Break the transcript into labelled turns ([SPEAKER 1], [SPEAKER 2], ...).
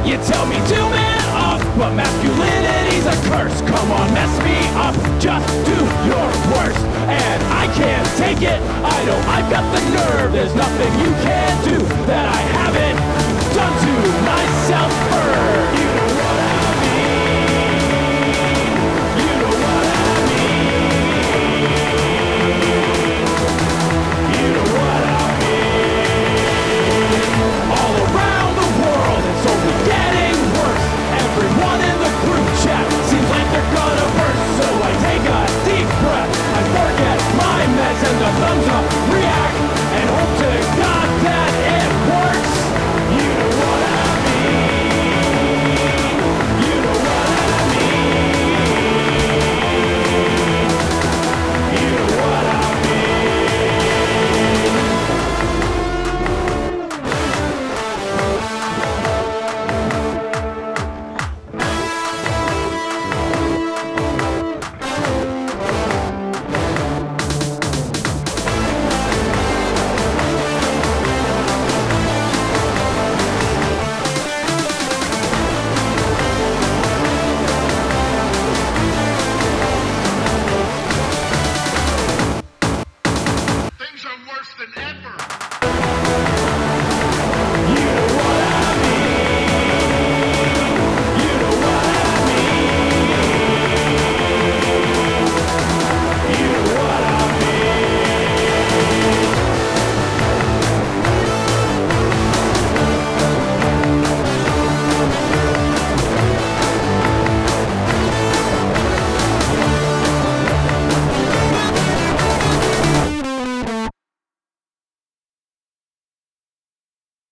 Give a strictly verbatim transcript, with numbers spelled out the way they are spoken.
[SPEAKER 1] You tell me to man up, but masculinity's a curse. Come on, mess me up, just do your worst. And I can't take it, I know I've got the nerve. There's nothing you can do that I haven't